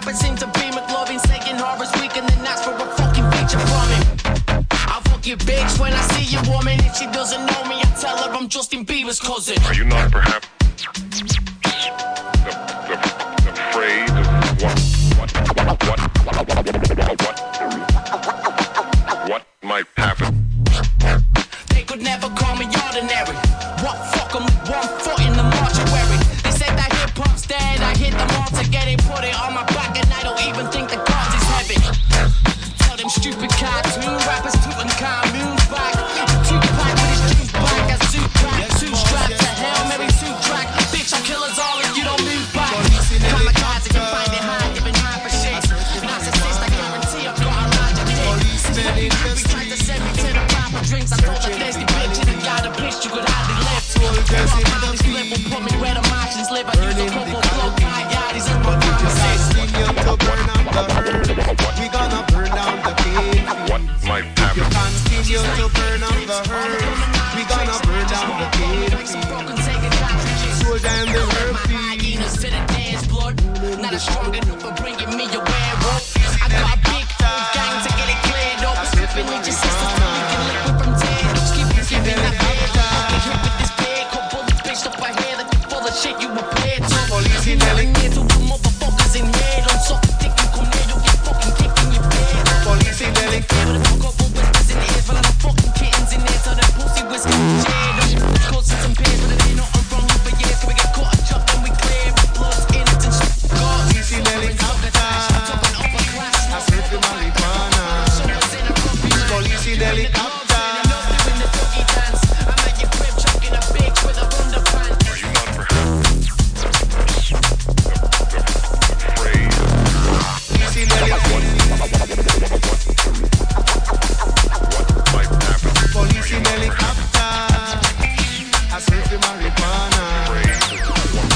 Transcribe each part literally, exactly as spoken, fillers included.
rapper seems to be McLovin, saying horror's weak and then ask for a fucking feature from him. I'll fuck your bitch when I see you, woman. If she doesn't know me, I tell her I'm Justin Bieber's cousin. Are you not perhaps afraid of what, what, what, what, what, what might happen? They could never call me ordinary. What fuck 'em with one foot in the mortuary. They said that hip-hop's dead, I hit them all to get it, put it on my back, and I don't even think the cause is heavy. Tell them stupid cartoon rappers Tutankhamun's back. Tupac with his juice back, a suit back, two straps to hell, maybe two track. Bitch, I kill us all if you don't move back. Kamikaze can find it hard, giving high for shit. Narcissist, I guarantee I've got a larger dick. Every tried to send me to the bar for drinks, I told the thirsty bitch in the guy the bitch you could hardly live. Soldiers in the field, will put me where the Martians live. I use a purple blow, my yardis as my pharmacist. Continue to burn up the earth, we gonna burn down the cane. What might If you happen? continue to burn up the earth, we gonna burn down the cane. Soldier in the herb field, To the dance blood, not as strong enough for bringing me a werewolf. I got a big old gang to get it cleared up. Slipping with your sisters, you can liquid from tears. Keep it skipping that bed. Get hit with this big, couple bullets bitched up my hair that you full of shit you prepared to. Police in Never L A. near to the motherfuckers in here. Don't suck a dick, you come near, you'll get fucking kicked in your bed. Police in L A. Yeah, with a couple whispers in the ears, full of fucking kittens in there. Tell that pussy whiskey shit. Cousins and peers, but it ain't nothing wrong with for years. Can we get caught and chop and we clear with blood, innocent shit. Police in helicopter, I search for marijuana. Police in helicopter. Are you not perhaps afraid of Police in helicopter. what might happen? Police in helicopter, I search for marijuana. Afraid of what?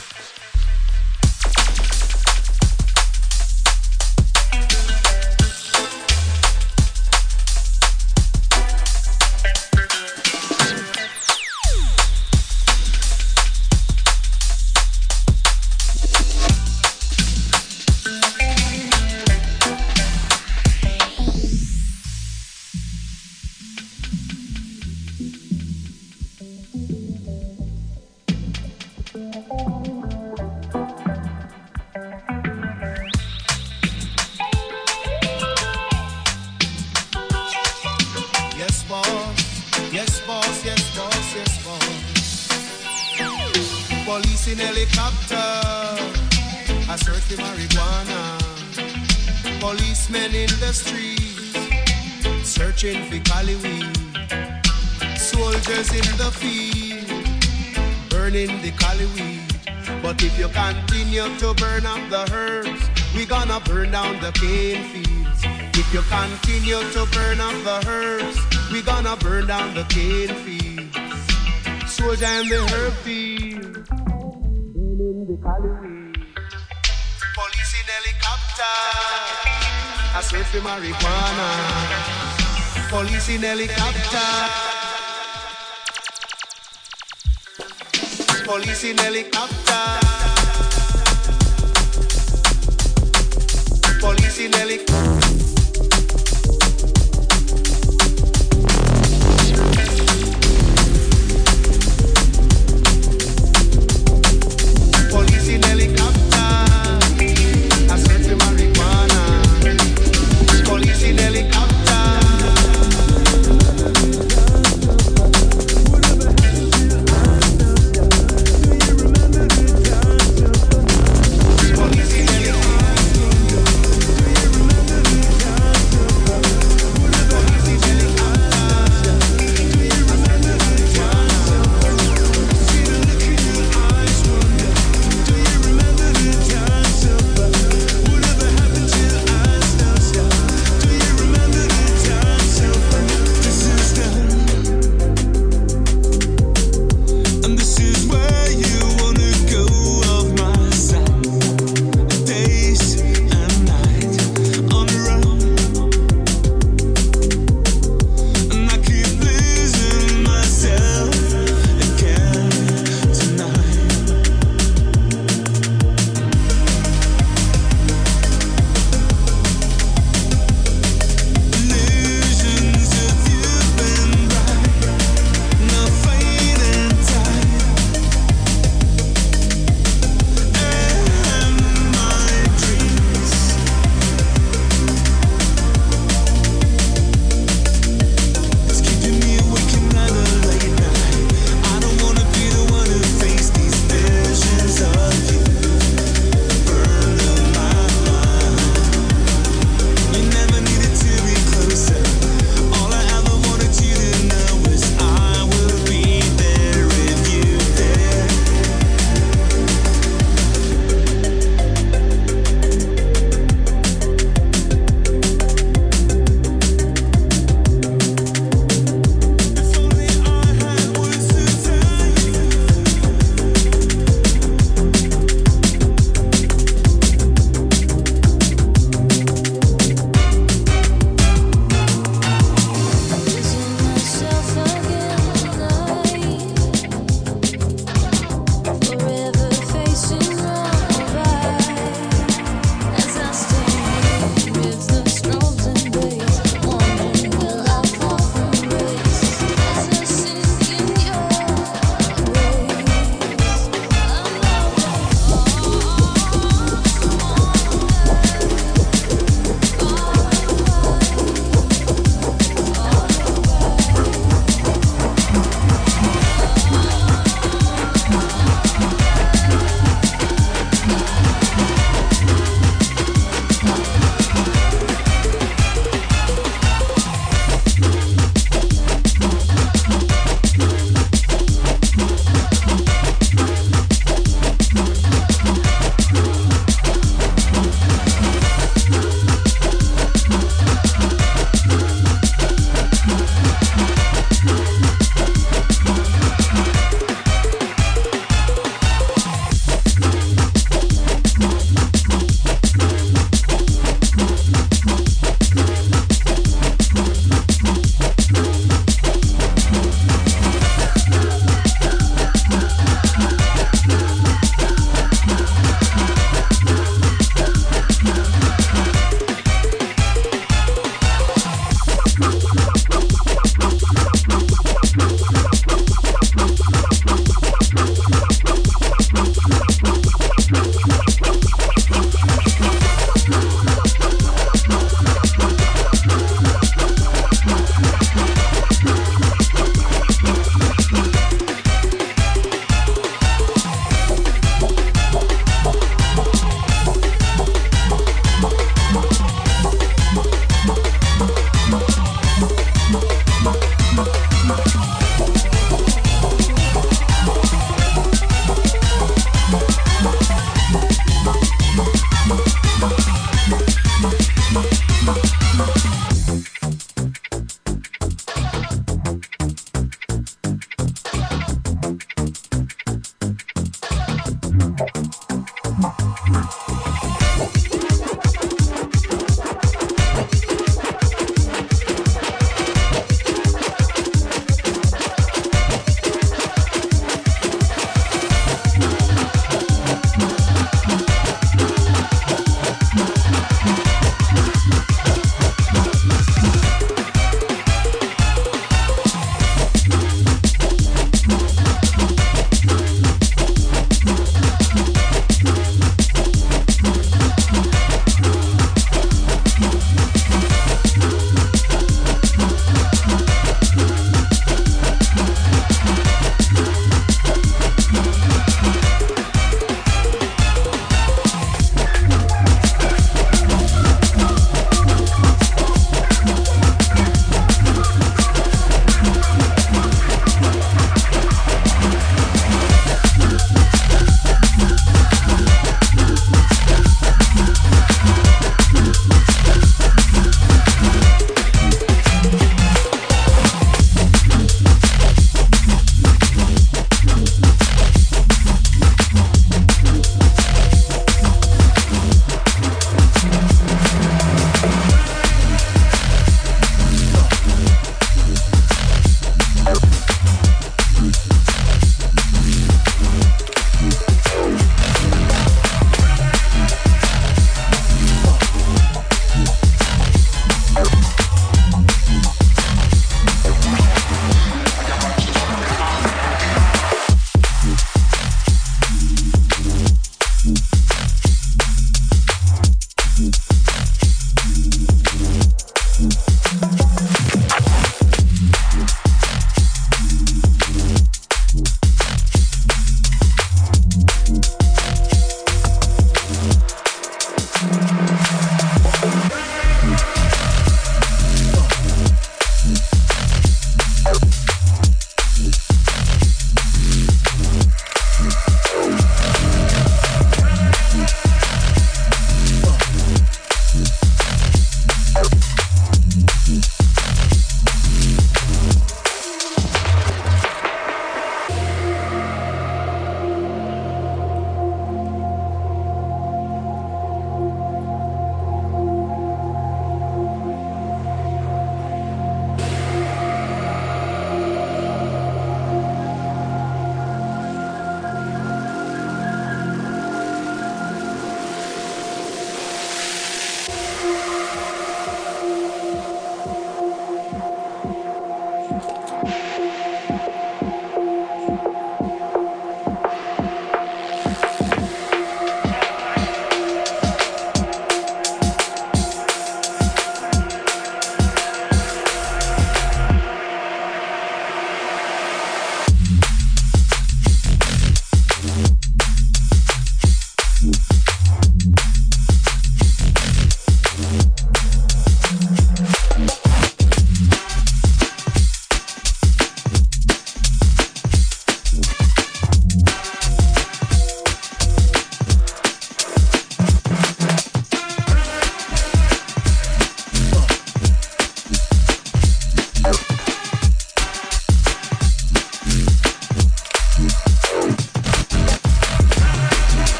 Yes, boss. Yes, boss. Yes, boss. Yes, boss. Police in helicopter, I search for marijuana. Policemen in the streets, searching for Cali weed. Soldiers in the field, burning the Cali weed. But if you continue to burn up the herbs, we gonna burn down the cane fields. If you continue to burn up the herbs, we gonna burn down the cane fields. Soldier in the herb field, burning the Cali weed. Police in helicopter, I search for marijuana. Police in helicopter. Police in helicopter. Police in helicopter. Police in helicopter, I search for marijuana. Police in helicopter. Police in helicopter.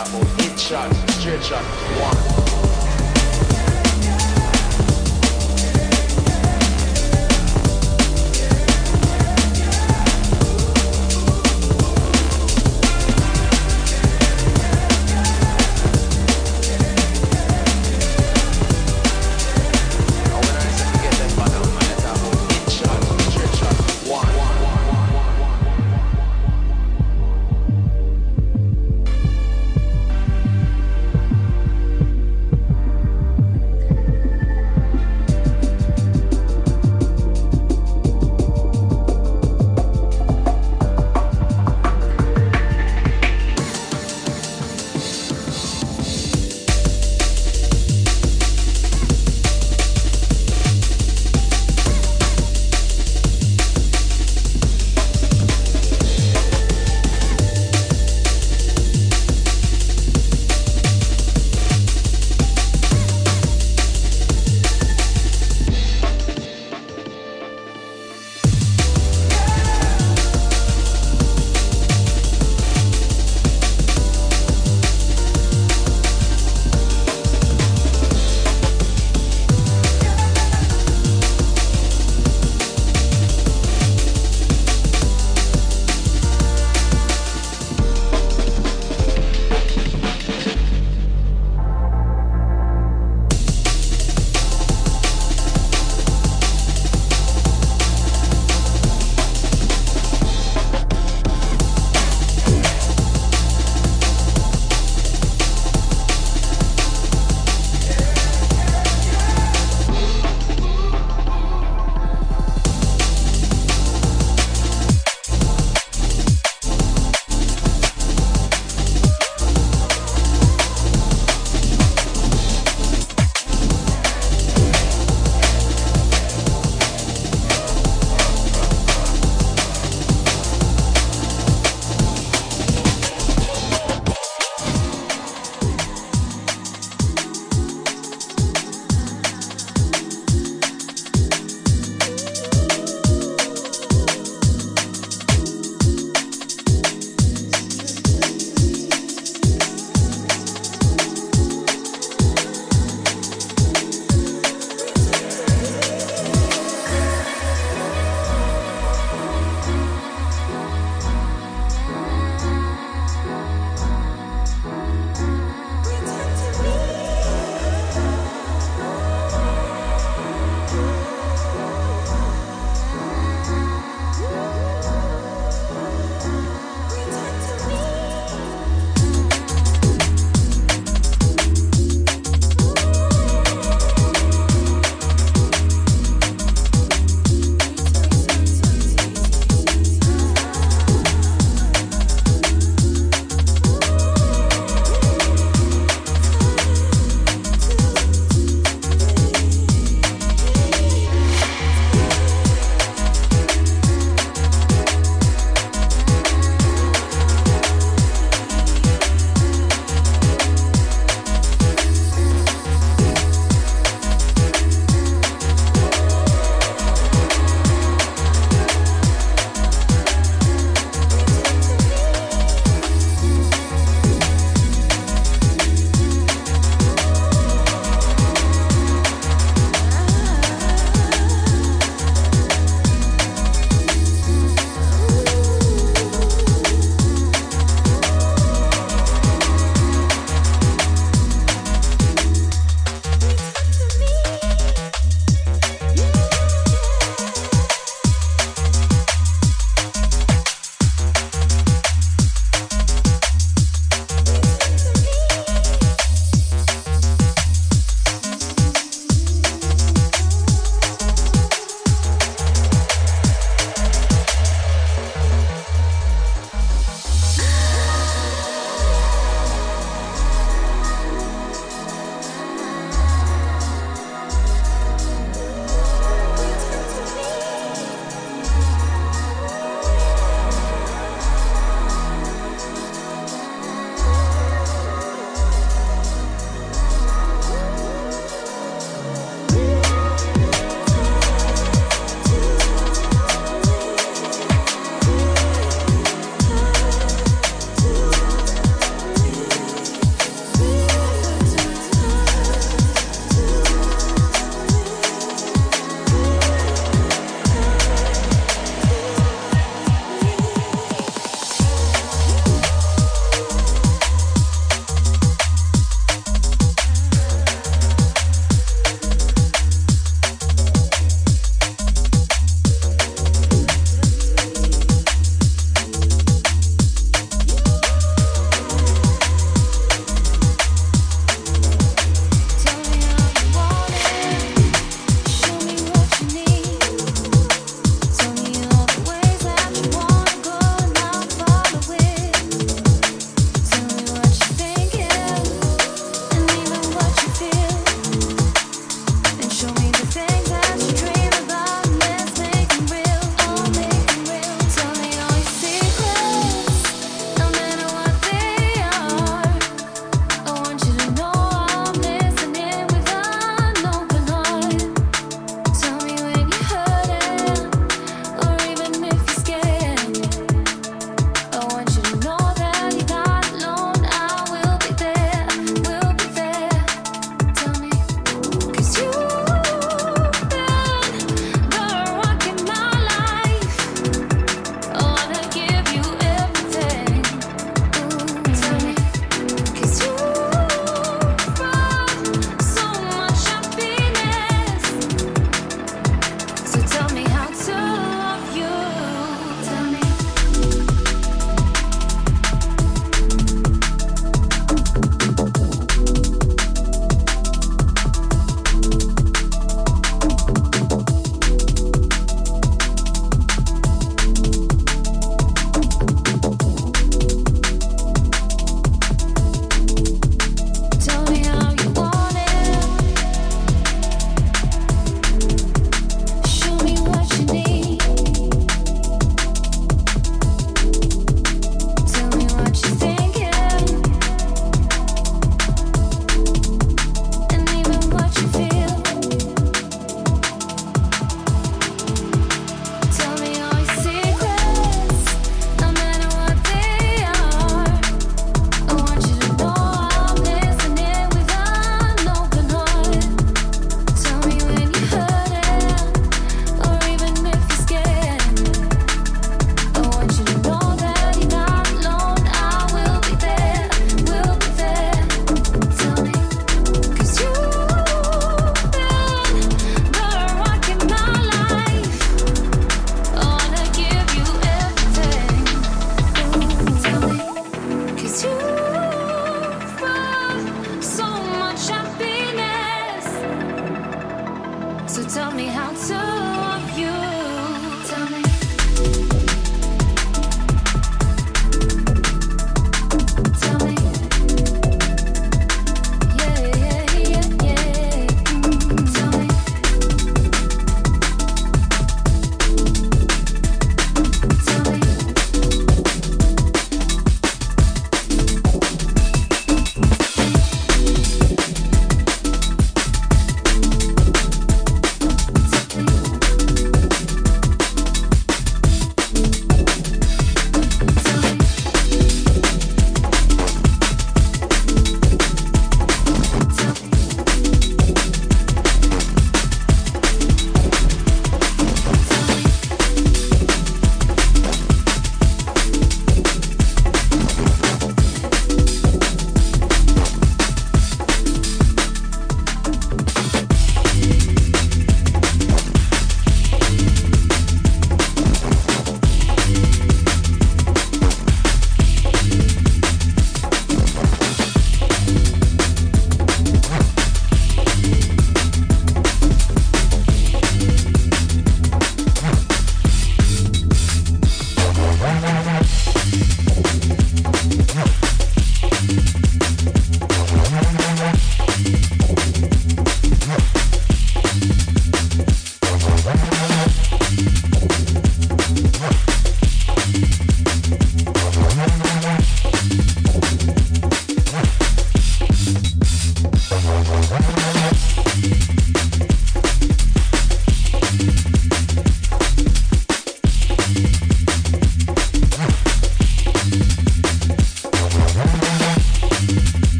talk about hit shot, straight shot, one.